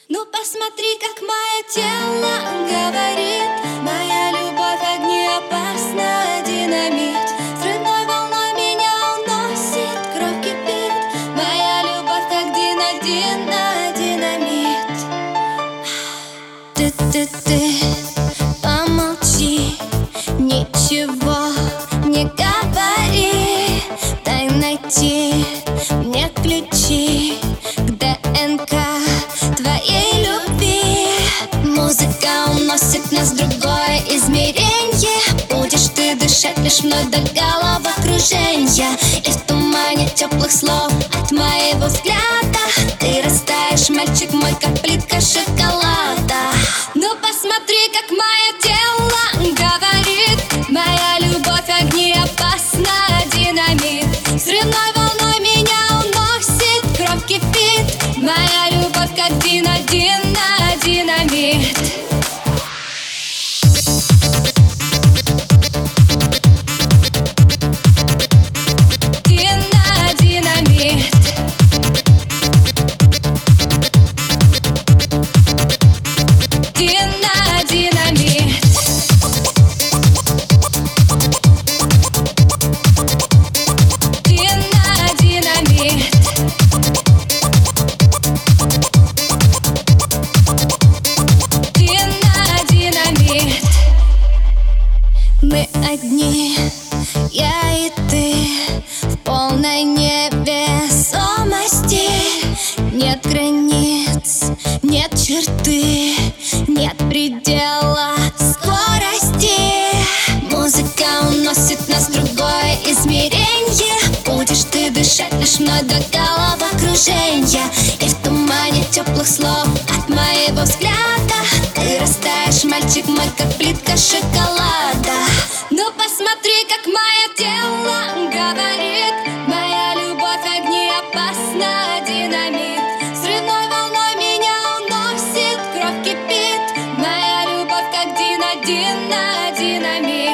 Ну посмотри, как мое тело говорит: моя любовь огнеопасна, динамит. Взрывной волной меня уносит, кровь кипит. Моя любовь как динамит. Ты помолчи, ничего не говори. Дай найти мне ключи к ДНК твоей любви. Музыка уносит нас в другое измерение. Будешь ты дышать лишь мной до головокружения. И в тумане теплых слов от моего взгляда ты растаешь, мальчик мой, как плитка шоколада. Ну посмотри, как мое тело говорит: моя любовь огнеопасна, динамит. Взрывной волной меня уносит, кровь кипит. Моя любовь как динамит. Мы одни, я и ты, в полной невесомости. Нет границ, нет черты, нет предела скорости. Музыка уносит нас в другое измерение. Будешь ты дышать лишь мной до головокружения. И в тумане теплых слов от моего взгляда ты растаешь, мальчик мой, как плитка шоколада. Ну посмотри, как мое тело говорит: моя любовь огнеопасна, динамит. Взрывной волной меня уносит, кровь кипит. Моя любовь как динамит.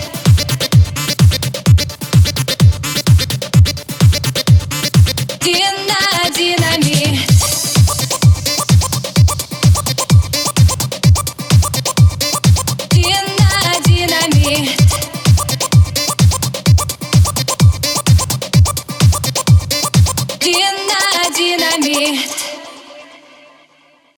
Динамит.